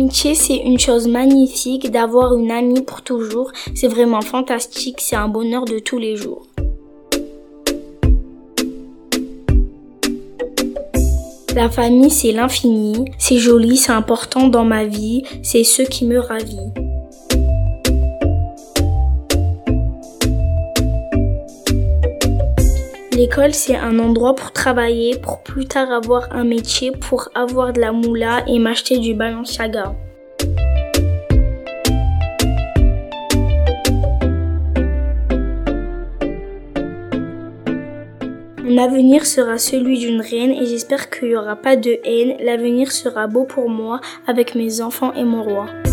L'amitié, c'est une chose magnifique d'avoir une amie pour toujours. C'est vraiment fantastique, c'est un bonheur de tous les jours. La famille, c'est l'infini. C'est joli, c'est important dans ma vie. C'est ce qui me ravit. L'école, c'est un endroit pour travailler, pour plus tard avoir un métier, pour avoir de la moula et m'acheter du Balenciaga. Mon avenir sera celui d'une reine et j'espère qu'il n'y aura pas de haine. L'avenir sera beau pour moi avec mes enfants et mon roi.